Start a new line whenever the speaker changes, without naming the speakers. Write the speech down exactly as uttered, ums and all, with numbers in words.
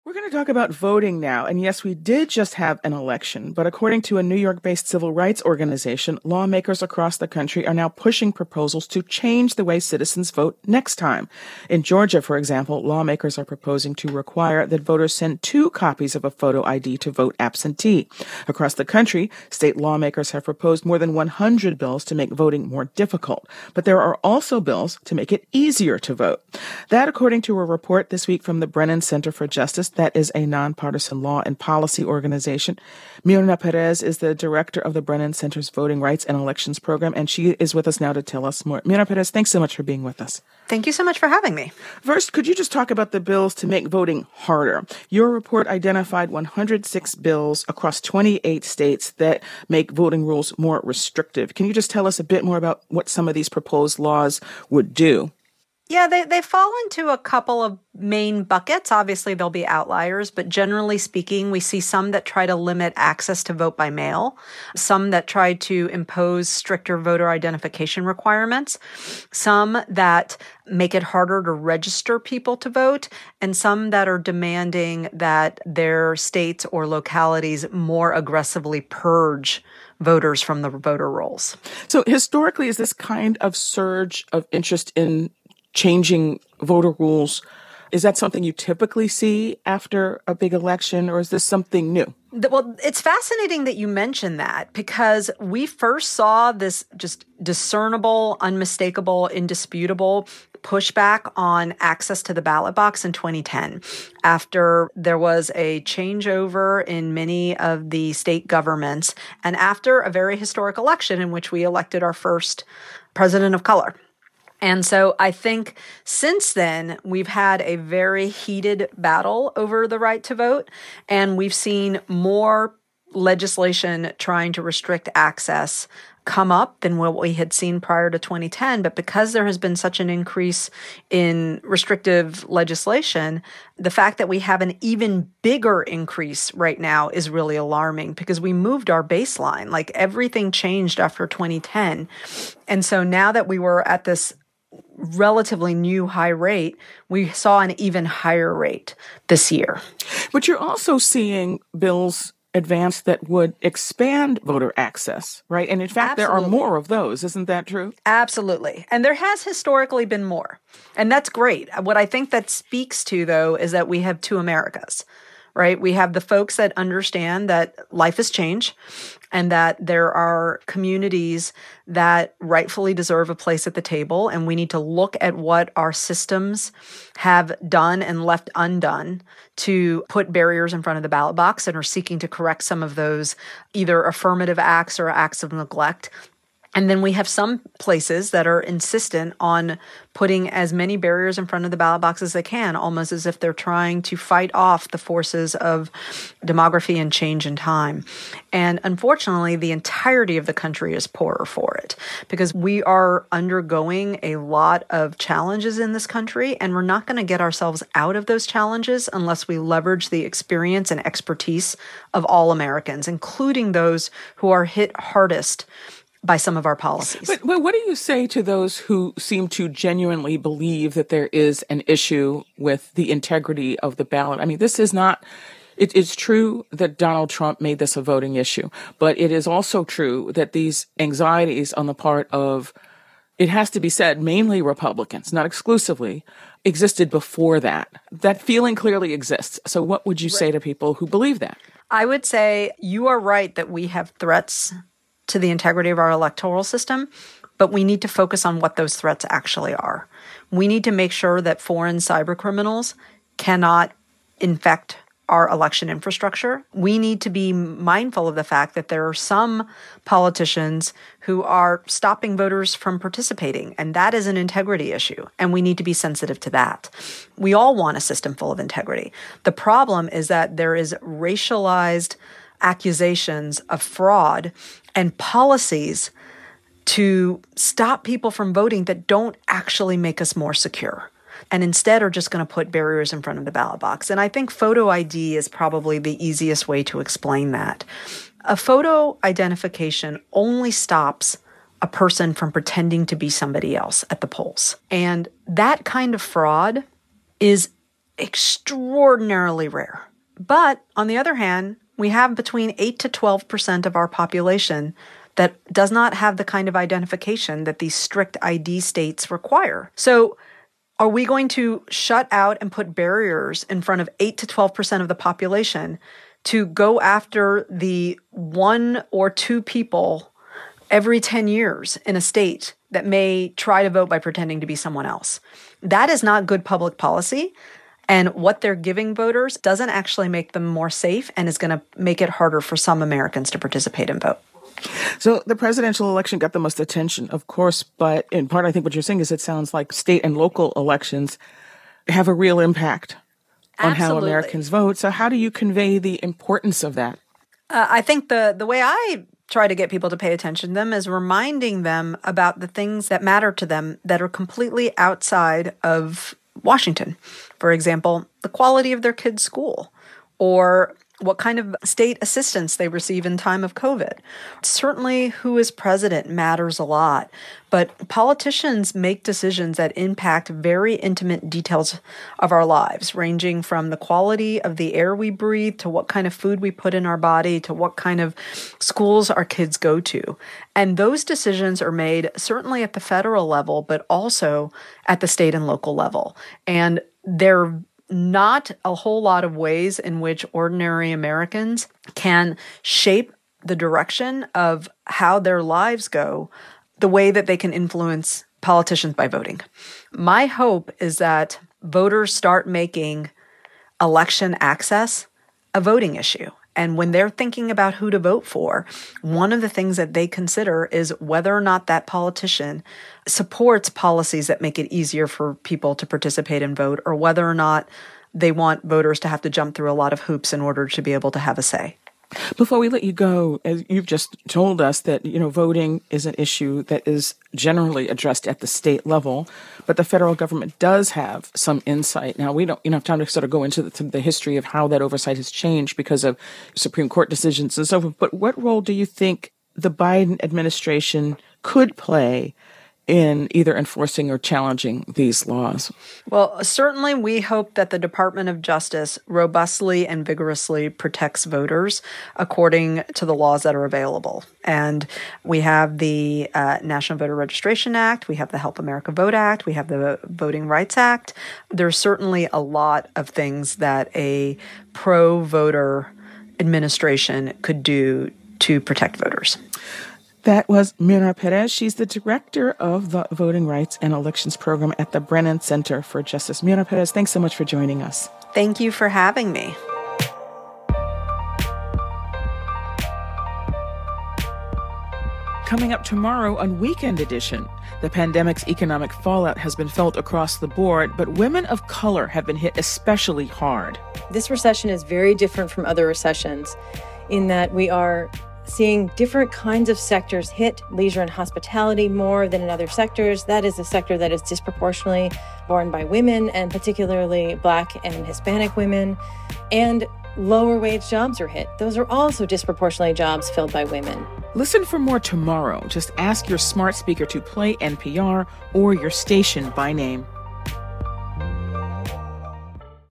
We're going to talk about voting now. And yes, we did just have an election, but according to a New York-based civil rights organization, lawmakers across the country are now pushing proposals to change the way citizens vote next time. In Georgia, for example, lawmakers are proposing to require that voters send two copies of a photo I D to vote absentee. Across the country, state lawmakers have proposed more than one hundred bills to make voting more difficult. But there are also bills to make it easier to vote. That, according to a report this week from the Brennan Center for Justice, that is a nonpartisan law and policy organization. Myrna Perez is the director of the Brennan Center's Voting Rights and Elections Program, and she is with us now to tell us more. Myrna Perez, thanks so much for being with us.
Thank you so much for having me.
First, could you just talk about the bills to make voting harder? Your report identified one hundred six bills across twenty-eight states that make voting rules more restrictive. Can you just tell us a bit more about what some of these proposed laws would do?
Yeah, they, they fall into a couple of main buckets. Obviously, there'll be outliers, but generally speaking, we see some that try to limit access to vote by mail, some that try to impose stricter voter identification requirements, some that make it harder to register people to vote, and some that are demanding that their states or localities more aggressively purge voters from the voter rolls.
So historically, is this kind of surge of interest in changing voter rules, is that something you typically see after a big election, or is this something new?
Well, it's fascinating that you mentioned that, because we first saw this just discernible, unmistakable, indisputable pushback on access to the ballot box in twenty ten, after there was a changeover in many of the state governments, and after a very historic election in which we elected our first president of color. And so I think since then, we've had a very heated battle over the right to vote, and we've seen more legislation trying to restrict access come up than what we had seen prior to twenty ten. But because there has been such an increase in restrictive legislation, the fact that we have an even bigger increase right now is really alarming, because we moved our baseline. Like, everything changed after twenty ten. And so now that we were at this relatively new high rate, we saw an even higher rate this year.
But you're also seeing bills advanced that would expand voter access, right? And in fact,
Absolutely.
There are more of those. Isn't that true?
Absolutely. And there has historically been more. And that's great. What I think that speaks to, though, is that we have two Americas, right? We have the folks that understand that life has changed and that there are communities that rightfully deserve a place at the table. And we need to look at what our systems have done and left undone to put barriers in front of the ballot box, and are seeking to correct some of those either affirmative acts or acts of neglect. And then we have some places that are insistent on putting as many barriers in front of the ballot box as they can, almost as if they're trying to fight off the forces of demography and change in time. And unfortunately, the entirety of the country is poorer for it, because we are undergoing a lot of challenges in this country, and we're not going to get ourselves out of those challenges unless we leverage the experience and expertise of all Americans, including those who are hit hardest by some of our policies.
But, but what do you say to those who seem to genuinely believe that there is an issue with the integrity of the ballot? I mean, this is not, it, it's true that Donald Trump made this a voting issue, but it is also true that these anxieties on the part of, it has to be said, mainly Republicans, not exclusively, existed before that. That feeling clearly exists. So what would you say to people who believe that?
I would say you are right that we have threats to the integrity of our electoral system, but we need to focus on what those threats actually are. We need to make sure that foreign cyber criminals cannot infect our election infrastructure. We need to be mindful of the fact that there are some politicians who are stopping voters from participating, and that is an integrity issue, and we need to be sensitive to that. We all want a system full of integrity. The problem is that there is racialized accusations of fraud and policies to stop people from voting that don't actually make us more secure, and instead are just going to put barriers in front of the ballot box. And I think photo I D is probably the easiest way to explain that. A photo identification only stops a person from pretending to be somebody else at the polls. And that kind of fraud is extraordinarily rare. But on the other hand, we have between eight to twelve percent of our population that does not have the kind of identification that these strict I D states require. So are we going to shut out and put barriers in front of eight to twelve percent of the population to go after the one or two people every ten years in a state that may try to vote by pretending to be someone else? That is not good public policy. And what they're giving voters doesn't actually make them more safe and is going to make it harder for some Americans to participate and vote.
So the presidential election got the most attention, of course, but in part, I think what you're saying is it sounds like state and local elections have a real impact on
Absolutely.
how Americans vote. So how do you convey the importance of that?
Uh, I think the the way I try to get people to pay attention to them is reminding them about the things that matter to them that are completely outside of Washington. For example, the quality of their kids' school, or what kind of state assistance they receive in time of COVID. Certainly, who is president matters a lot, but politicians make decisions that impact very intimate details of our lives, ranging from the quality of the air we breathe to what kind of food we put in our body to what kind of schools our kids go to. And those decisions are made certainly at the federal level, but also at the state and local level. And they're not a whole lot of ways in which ordinary Americans can shape the direction of how their lives go, the way that they can influence politicians by voting. My hope is that voters start making election access a voting issue. And when they're thinking about who to vote for, one of the things that they consider is whether or not that politician supports policies that make it easier for people to participate and vote, or whether or not they want voters to have to jump through a lot of hoops in order to be able to have a say.
Before we let you go, as you've just told us that, you know, voting is an issue that is generally addressed at the state level, but the federal government does have some insight. Now, we don't you know, have time to sort of go into the, to the history of how that oversight has changed because of Supreme Court decisions and so forth. But what role do you think the Biden administration could play in either enforcing or challenging these laws?
Well, certainly we hope that the Department of Justice robustly and vigorously protects voters according to the laws that are available. And we have the uh, National Voter Registration Act, we have the Help America Vote Act, we have the Voting Rights Act. There's certainly a lot of things that a pro-voter administration could do to protect voters.
That was Mira Perez. She's the director of the Voting Rights and Elections Program at the Brennan Center for Justice. Mira Perez, thanks so much for joining us.
Thank you for having me.
Coming up tomorrow on Weekend Edition, the pandemic's economic fallout has been felt across the board, but women of color have been hit especially hard.
This recession is very different from other recessions in that we are seeing different kinds of sectors hit, leisure and hospitality more than in other sectors. That is a sector that is disproportionately borne by women, and particularly Black and Hispanic women. And lower wage jobs are hit. Those are also disproportionately jobs filled by women.
Listen for more tomorrow. Just ask your smart speaker to play N P R or your station by name.